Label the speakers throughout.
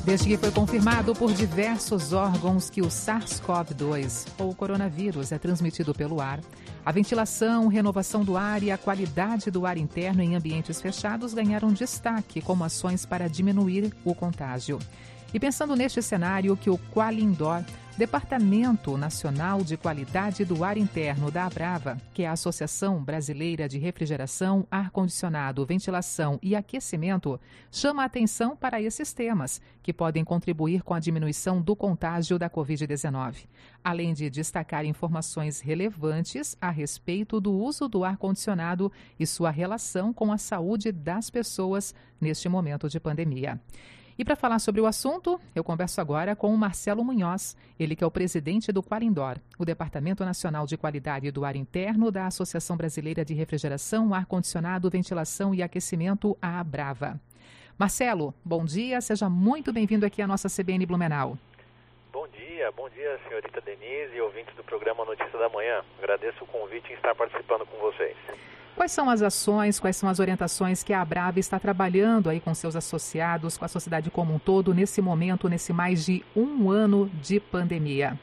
Speaker 1: Desde que foi confirmado por diversos órgãos que o SARS-CoV-2, ou coronavírus, é transmitido pelo ar, a ventilação, renovação do ar e a qualidade do ar interno em ambientes fechados ganharam destaque como ações para diminuir o contágio. E pensando neste cenário que o Qualindor, Departamento Nacional de Qualidade do Ar Interno da Abrava, que é a Associação Brasileira de Refrigeração, Ar-Condicionado, Ventilação e Aquecimento, chama a atenção para esses temas, que podem contribuir com a diminuição do contágio da Covid-19, além de destacar informações relevantes a respeito do uso do ar-condicionado e sua relação com a saúde das pessoas neste momento de pandemia. E para falar sobre o assunto, eu converso agora com o Marcelo Munhoz, ele que é o presidente do Qualindor, o Departamento Nacional de Qualidade do Ar Interno da Associação Brasileira de Refrigeração, Ar-Condicionado, Ventilação e Aquecimento, a Abrava. Marcelo, bom dia, seja muito bem-vindo aqui à nossa CBN Blumenau.
Speaker 2: Bom dia, senhorita Denise e ouvintes do programa Notícia da Manhã. Agradeço o convite em estar participando com vocês.
Speaker 1: Quais são as ações, quais são as orientações que a Abrava está trabalhando aí com seus associados, com a sociedade como um todo, nesse momento, nesse mais de um ano de pandemia?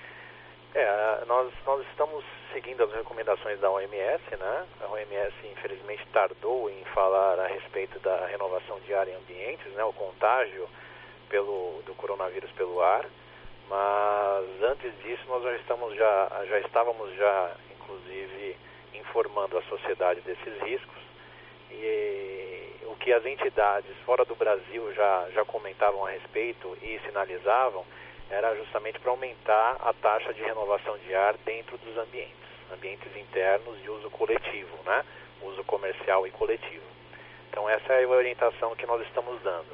Speaker 2: Nós estamos seguindo as recomendações da OMS, né? A OMS, infelizmente, tardou em falar a respeito da renovação de ar em ambientes, né? O contágio do coronavírus pelo ar. Mas antes disso, nós já estávamos, inclusive, informando a sociedade desses riscos, e o que as entidades fora do Brasil já comentavam a respeito e sinalizavam era justamente para aumentar a taxa de renovação de ar dentro dos ambientes internos de uso coletivo, né? Uso comercial e coletivo. Então essa é a orientação que nós estamos dando.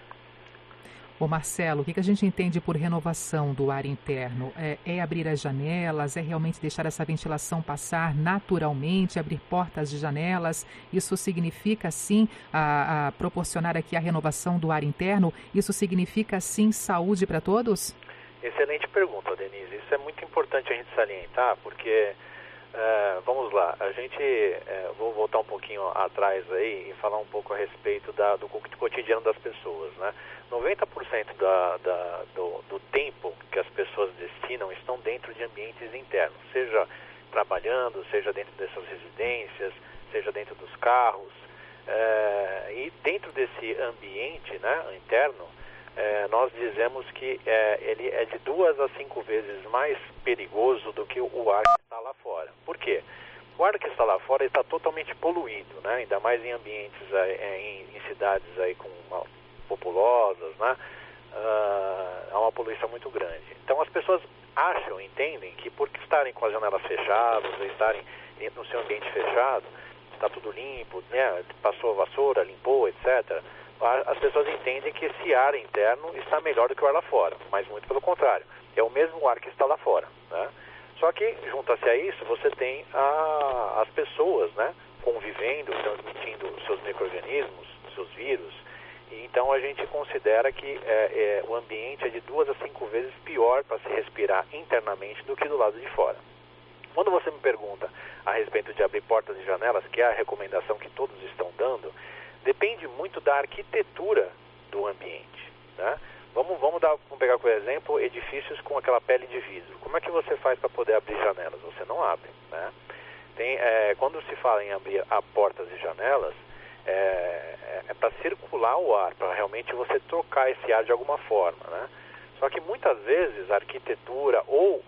Speaker 1: Ô Marcelo, o que a gente entende por renovação do ar interno? É abrir as janelas, é realmente deixar essa ventilação passar naturalmente, abrir portas de janelas? Isso significa, sim, a proporcionar aqui a renovação do ar interno? Isso significa, sim, saúde para todos?
Speaker 2: Excelente pergunta, Denise. Isso é muito importante a gente salientar, porque, vamos lá, vou voltar um pouquinho atrás aí e falar um pouco a respeito do cotidiano das pessoas, né? 90% do tempo que as pessoas destinam estão dentro de ambientes internos, seja trabalhando, seja dentro dessas residências, seja dentro dos carros. E dentro desse ambiente, né, interno, nós dizemos que ele é de 2 a 5 vezes mais perigoso do que o ar que está lá fora. Por quê? O ar que está lá fora está totalmente poluído, né? Ainda mais em ambientes, em cidades aí populosas, né? Há uma poluição muito grande. Então as pessoas entendem que por estarem com as janelas fechadas, ou estarem no seu ambiente fechado, está tudo limpo, né? Passou a vassoura, limpou, etc. As pessoas entendem que esse ar interno está melhor do que o ar lá fora, mas muito pelo contrário, é o mesmo ar que está lá fora, né? Só que, junto-se a isso, você tem as pessoas, né, convivendo, transmitindo os seus micro-organismos, seus vírus, e então a gente considera que o ambiente é de 2 a 5 vezes pior para se respirar internamente do que do lado de fora. Quando você me pergunta a respeito de abrir portas e janelas, que é a recomendação que todos estão dando, depende muito da arquitetura do ambiente, né? Vamos pegar por exemplo edifícios com aquela pele de vidro. Como é que você faz para poder abrir janelas? Você não abre, né? Quando se fala em abrir portas e janelas, é para circular o ar, para realmente você trocar esse ar de alguma forma, né? Só que muitas vezes a arquitetura ou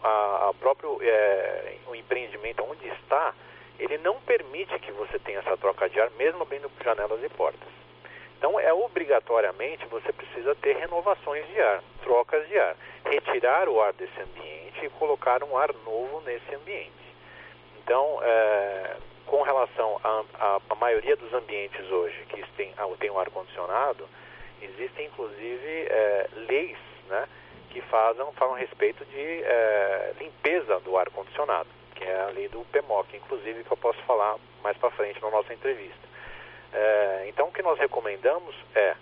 Speaker 2: o empreendimento onde está, ele não permite que você tenha essa troca de ar, mesmo abrindo janelas e portas. Então, obrigatoriamente, você precisa ter renovações de ar, trocas de ar, retirar o ar desse ambiente e colocar um ar novo nesse ambiente. Então, com relação à maioria dos ambientes hoje que tem um ar-condicionado, existem, inclusive, leis, né, que falam a respeito de limpeza do ar-condicionado, que é a lei do PMOC, inclusive, que eu posso falar mais para frente na nossa entrevista. Então, o que nós recomendamos é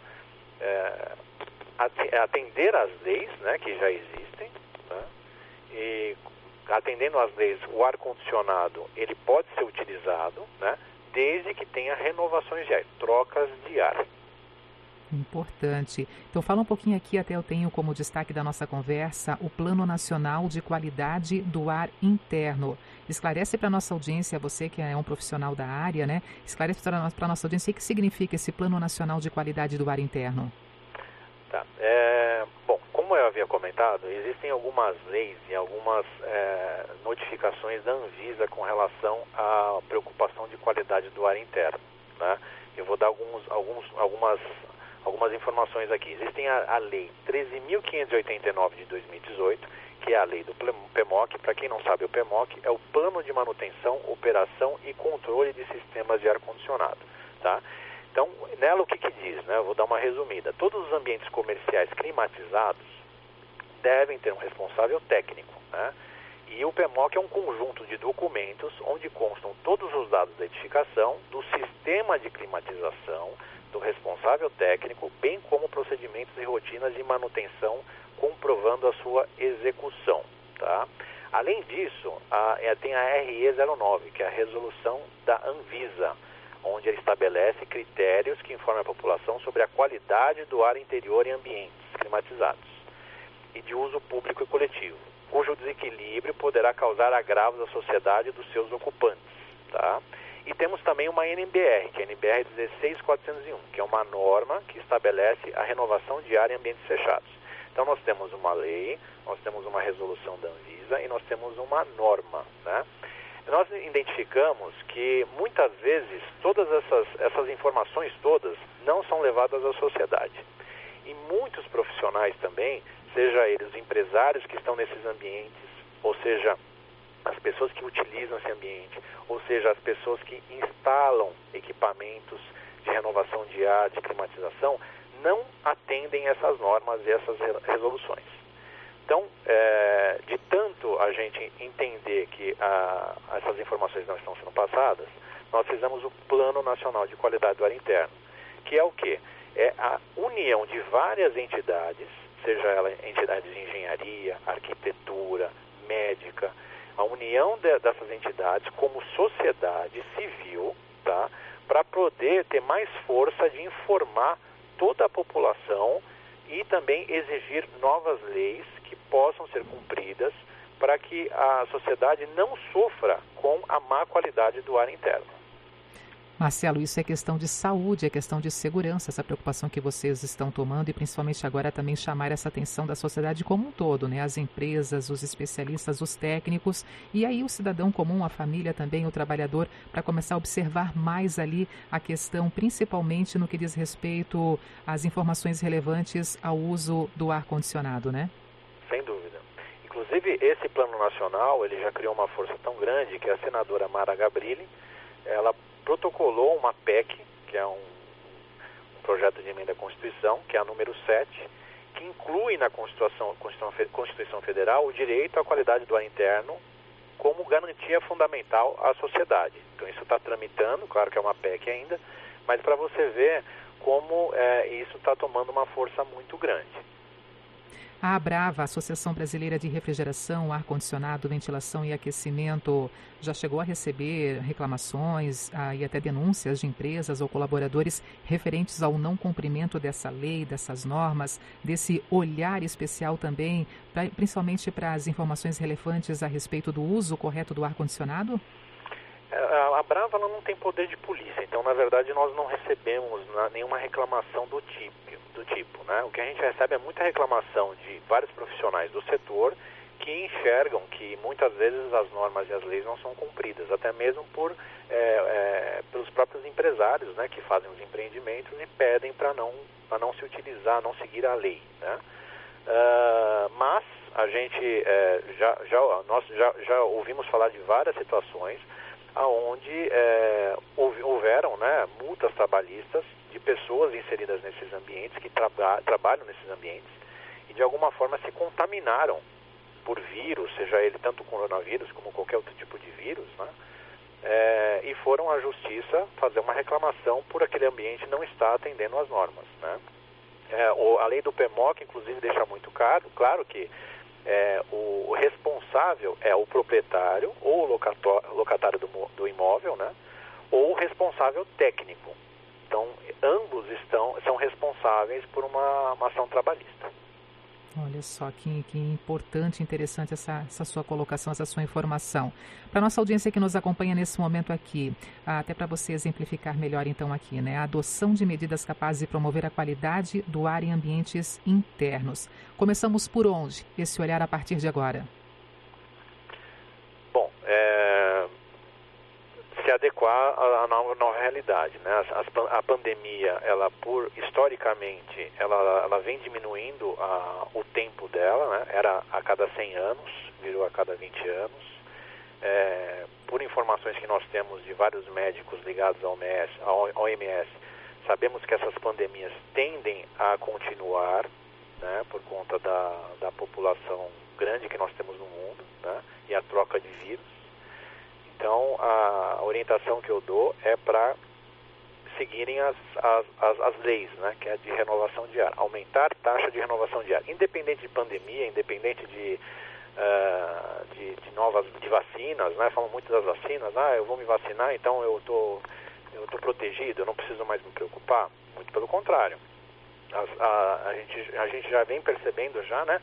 Speaker 2: atender às leis, né, que já existem, né, e atendendo às leis, o ar-condicionado ele pode ser utilizado, né, desde que tenha renovações de ar, trocas de ar.
Speaker 1: Importante. Então fala um pouquinho aqui, até eu tenho como destaque da nossa conversa, o Plano Nacional de Qualidade do Ar Interno. Esclarece para a nossa audiência, você que é um profissional da área, né? Esclarece para a nossa audiência o que significa esse Plano Nacional de Qualidade do Ar Interno.
Speaker 2: Tá. Bom, como eu havia comentado, existem algumas leis e algumas notificações da Anvisa com relação à preocupação de qualidade do ar interno, né? Eu vou dar algumas informações aqui. Existem a Lei 13.589 de 2018, que é a lei do PMOC. Para quem não sabe, o PMOC é o Plano de Manutenção, Operação e Controle de Sistemas de Ar-Condicionado, tá? Então, nela o que diz, né? Eu vou dar uma resumida. Todos os ambientes comerciais climatizados devem ter um responsável técnico, né? E o PMOC é um conjunto de documentos onde constam todos os dados da edificação, do sistema de climatização, do responsável técnico, bem como procedimentos e rotinas de manutenção, comprovando a sua execução, tá? Além disso, tem a RE09, que é a resolução da Anvisa, onde ele estabelece critérios que informam a população sobre a qualidade do ar interior em ambientes climatizados e de uso público e coletivo, cujo desequilíbrio poderá causar agravos à sociedade e dos seus ocupantes, tá? E temos também uma NBR, que é a NBR 16401, que é uma norma que estabelece a renovação de ar em ambientes fechados. Então nós temos uma lei, nós temos uma resolução da Anvisa e nós temos uma norma, né? Nós identificamos que muitas vezes todas essas informações todas não são levadas à sociedade. E muitos profissionais também, seja eles empresários que estão nesses ambientes, ou seja, as pessoas que utilizam esse ambiente, ou seja, as pessoas que instalam equipamentos de renovação de ar, de climatização, não atendem essas normas e essas resoluções. Então, de tanto a gente entender que essas informações não estão sendo passadas, nós fizemos o Plano Nacional de Qualidade do Ar Interno, que é o quê? É a união de várias entidades, seja ela entidades de engenharia, arquitetura, médica, a união dessas entidades como sociedade civil, tá? Para poder ter mais força de informar toda a população e também exigir novas leis que possam ser cumpridas para que a sociedade não sofra com a má qualidade do ar interno.
Speaker 1: Marcelo, isso é questão de saúde, é questão de segurança, essa preocupação que vocês estão tomando e principalmente agora também chamar essa atenção da sociedade como um todo, né? As empresas, os especialistas, os técnicos e aí o cidadão comum, a família também, o trabalhador, para começar a observar mais ali a questão, principalmente no que diz respeito às informações relevantes ao uso do ar-condicionado, né?
Speaker 2: Sem dúvida. Inclusive, esse plano nacional, ele já criou uma força tão grande que a senadora Mara Gabrilli, ela protocolou uma PEC, que é um projeto de emenda à Constituição, que é a número 7, que inclui na Constituição Federal o direito à qualidade do ar interno como garantia fundamental à sociedade. Então isso está tramitando, claro que é uma PEC ainda, mas para você ver como isso está tomando uma força muito grande.
Speaker 1: A Abrava, Associação Brasileira de Refrigeração, Ar-Condicionado, Ventilação e Aquecimento, já chegou a receber reclamações e até denúncias de empresas ou colaboradores referentes ao não cumprimento dessa lei, dessas normas, desse olhar especial também, principalmente para as informações relevantes a respeito do uso correto do ar-condicionado?
Speaker 2: A Abrava não tem poder de polícia, então na verdade nós não recebemos nenhuma reclamação do tipo, né? O que a gente recebe é muita reclamação de vários profissionais do setor que enxergam que muitas vezes as normas e as leis não são cumpridas, até mesmo pelos próprios empresários, né, que fazem os empreendimentos e pedem para não se utilizar, não seguir a lei, né? Mas a gente nós já ouvimos falar de várias situações onde houveram, né, multas trabalhistas de pessoas inseridas nesses ambientes, que trabalham nesses ambientes e de alguma forma se contaminaram por vírus, seja ele tanto o coronavírus como qualquer outro tipo de vírus, né? E foram à justiça fazer uma reclamação por aquele ambiente não estar atendendo às normas, né? A lei do PMOC, inclusive, deixa muito claro que o responsável é o proprietário ou o locatário do imóvel, né? Ou o responsável técnico. Então, ambos são responsáveis por uma ação trabalhista.
Speaker 1: Olha só que importante, interessante essa sua colocação, essa sua informação. Para a nossa audiência que nos acompanha nesse momento aqui, até para você exemplificar melhor então aqui, né? A adoção de medidas capazes de promover a qualidade do ar em ambientes internos. Começamos por onde? Esse olhar a partir de agora.
Speaker 2: Bom, se adequar à nova realidade, né? A pandemia, historicamente, ela vem diminuindo o tempo dela, né? Era a cada 100 anos, virou a cada 20 anos. Por informações que nós temos de vários médicos ligados ao OMS, sabemos que essas pandemias tendem a continuar, né? Por conta da população grande que nós temos no mundo, né? E a troca de vírus. Então, a orientação que eu dou é para seguirem as leis, né, que é de renovação de ar, aumentar a taxa de renovação de ar, independente de pandemia, independente de vacinas, né, falam muito das vacinas, eu vou me vacinar, então eu tô protegido, eu não preciso mais me preocupar, muito pelo contrário. A gente já vem percebendo já, né,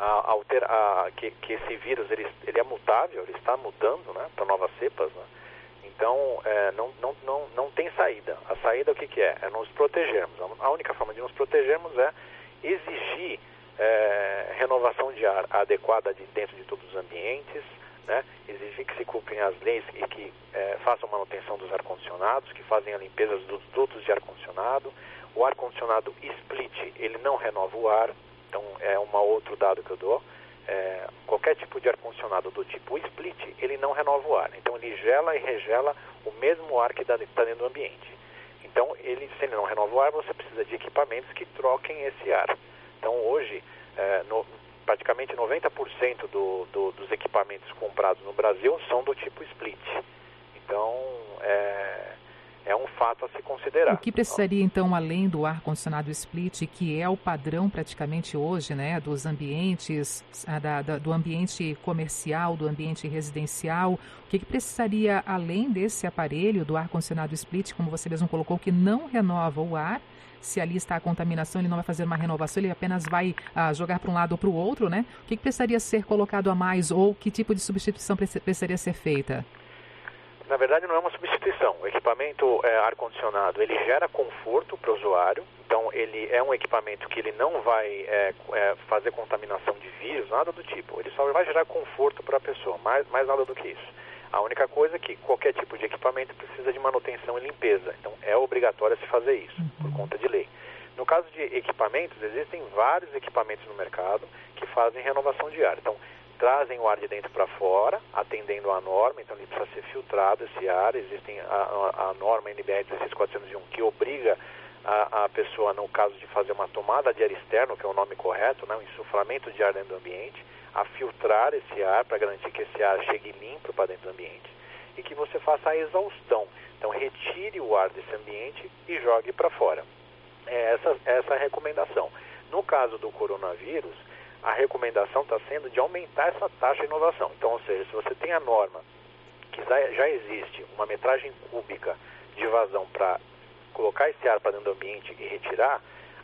Speaker 2: que esse vírus ele é mutável, ele está mudando, né, para novas cepas, né? Então não tem saída. A saída o que é? É nos protegermos. A única forma de nos protegermos é exigir renovação de ar adequada dentro de todos os ambientes, né? Exigir que se cumprem as leis e que façam manutenção dos ar-condicionados, que fazem a limpeza dos dutos de ar-condicionado. O ar-condicionado split, ele não renova o ar. Então, é um outro dado que eu dou. Qualquer tipo de ar-condicionado do tipo split, ele não renova o ar. Então, ele gela e regela o mesmo ar que está dentro do ambiente. Então, se ele não renova o ar, você precisa de equipamentos que troquem esse ar. Então, hoje, praticamente 90% dos equipamentos comprados no Brasil são do tipo split. Então, é um fato a se considerar.
Speaker 1: O que precisaria, então, além do ar-condicionado split, que é o padrão praticamente hoje, né, dos ambientes, do ambiente comercial, do ambiente residencial, o que precisaria, além desse aparelho, do ar-condicionado split, como você mesmo colocou, que não renova o ar? Se ali está a contaminação, ele não vai fazer uma renovação, ele apenas vai jogar para um lado ou para o outro, né? O que precisaria ser colocado a mais ou que tipo de substituição precisaria ser feita?
Speaker 2: Na verdade, não é uma substituição. O equipamento ar-condicionado, ele gera conforto para o usuário. Então, ele é um equipamento que ele não vai fazer contaminação de vírus, nada do tipo. Ele só vai gerar conforto para a pessoa, mais nada do que isso. A única coisa é que qualquer tipo de equipamento precisa de manutenção e limpeza. Então, é obrigatório se fazer isso, por conta de lei. No caso de equipamentos, existem vários equipamentos no mercado que fazem renovação de ar. Então, trazem o ar de dentro para fora, atendendo à norma, então ele precisa ser filtrado esse ar. Existem a norma NBR 16401 que obriga a pessoa, no caso de fazer uma tomada de ar externo, que é o nome correto, né, um insuflamento de ar dentro do ambiente, a filtrar esse ar para garantir que esse ar chegue limpo para dentro do ambiente e que você faça a exaustão. Então, retire o ar desse ambiente e jogue para fora. Essa é a recomendação. No caso do coronavírus, a recomendação está sendo de aumentar essa taxa de inovação. Então, ou seja, se você tem a norma que já existe uma metragem cúbica de vazão para colocar esse ar para dentro do ambiente e retirar,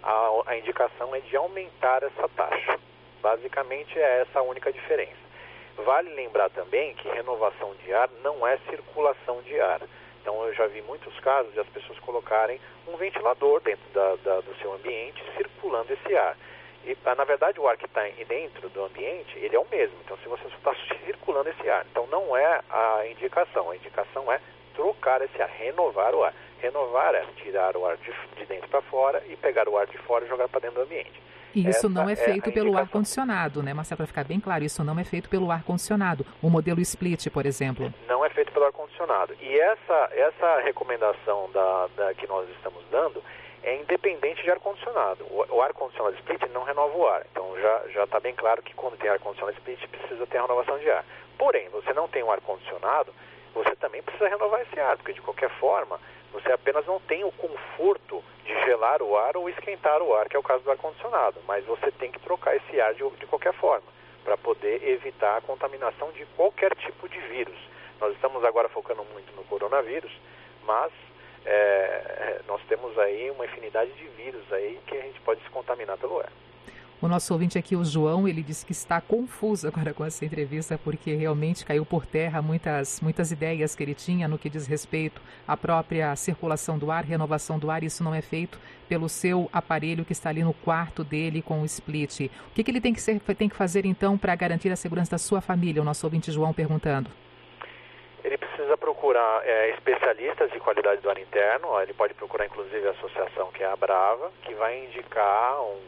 Speaker 2: a indicação é de aumentar essa taxa. Basicamente é essa a única diferença. Vale lembrar também que renovação de ar não é circulação de ar. Então eu já vi muitos casos de as pessoas colocarem um ventilador dentro do seu ambiente circulando esse ar. E, na verdade, o ar que está dentro do ambiente, ele é o mesmo. Então, se você está circulando esse ar. Então, não é a indicação. A indicação é trocar esse ar, renovar o ar. Renovar é tirar o ar de dentro para fora e pegar o ar de fora e jogar para dentro do ambiente.
Speaker 1: E isso não é feito pelo ar-condicionado, né, Marcelo? Para ficar bem claro, isso não é feito pelo ar-condicionado. O modelo split, por exemplo.
Speaker 2: Não é feito pelo ar-condicionado. E essa recomendação que nós estamos dando é independente de ar-condicionado. O ar-condicionado split não renova o ar. Então já está bem claro que quando tem ar-condicionado split precisa ter a renovação de ar. Porém, você não tem um ar-condicionado, você também precisa renovar esse ar, porque de qualquer forma você apenas não tem o conforto de gelar o ar ou esquentar o ar, que é o caso do ar-condicionado. Mas você tem que trocar esse ar de qualquer forma, para poder evitar a contaminação de qualquer tipo de vírus. Nós estamos agora focando muito no coronavírus, mas nós temos aí uma infinidade de vírus aí que a gente pode se contaminar pelo ar.
Speaker 1: O nosso ouvinte aqui, o João, ele disse que está confuso agora com essa entrevista porque realmente caiu por terra muitas ideias que ele tinha no que diz respeito à própria circulação do ar, renovação do ar. Isso não é feito pelo seu aparelho que está ali no quarto dele com o split. O que ele tem que fazer então para garantir a segurança da sua família? O nosso ouvinte João perguntando.
Speaker 2: Ele precisa procurar especialistas de qualidade do ar interno. Ele pode procurar inclusive a associação que é a Abrava, que vai indicar um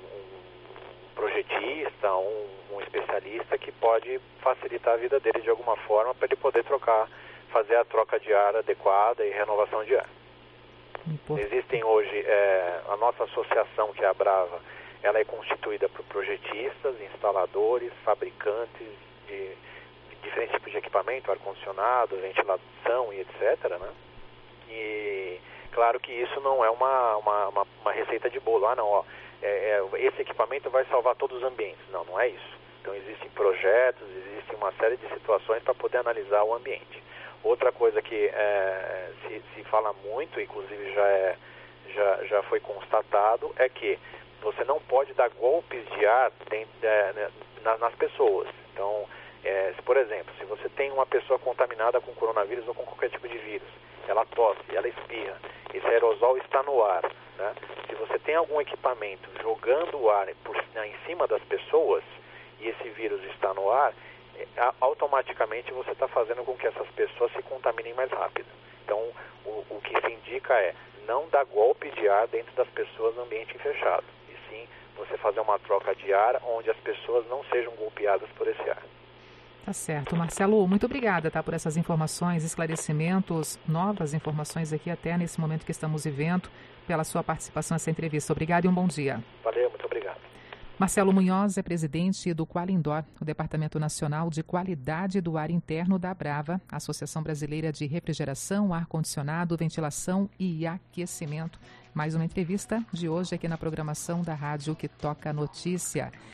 Speaker 2: projetista, um especialista que pode facilitar a vida dele de alguma forma para ele poder fazer a troca de ar adequada e renovação de ar. Existem hoje, a nossa associação, que é a Brava, ela é constituída por projetistas, instaladores, fabricantes de diferentes tipos de equipamento, ar-condicionado, ventilação e etc., né? E claro que isso não é uma receita de bolo. Esse equipamento vai salvar todos os ambientes. Não é isso. Então existem projetos, existe uma série de situações para poder analisar o ambiente. Outra coisa que se fala muito, inclusive já foi constatado, é que você não pode dar golpes de ar nas pessoas. Então, por exemplo, se você tem uma pessoa contaminada com coronavírus ou com qualquer tipo de vírus, ela tosse, ela espirra, esse aerosol está no ar, né? Se você tem algum equipamento jogando o ar em cima das pessoas e esse vírus está no ar, automaticamente você está fazendo com que essas pessoas se contaminem mais rápido. Então, o que se indica é não dar golpe de ar dentro das pessoas no ambiente fechado, e sim você fazer uma troca de ar onde as pessoas não sejam golpeadas por esse ar.
Speaker 1: Tá certo. Marcelo, muito obrigada, por essas informações, esclarecimentos, novas informações aqui até nesse momento que estamos vivendo, pela sua participação nessa entrevista. Obrigado e um bom dia.
Speaker 2: Valeu, muito obrigado.
Speaker 1: Marcelo Munhoz é presidente do Qualindó, o Departamento Nacional de Qualidade do Ar Interno da Abrava, Associação Brasileira de Refrigeração, Ar-Condicionado, Ventilação e Aquecimento. Mais uma entrevista de hoje aqui na programação da Rádio que Toca Notícia.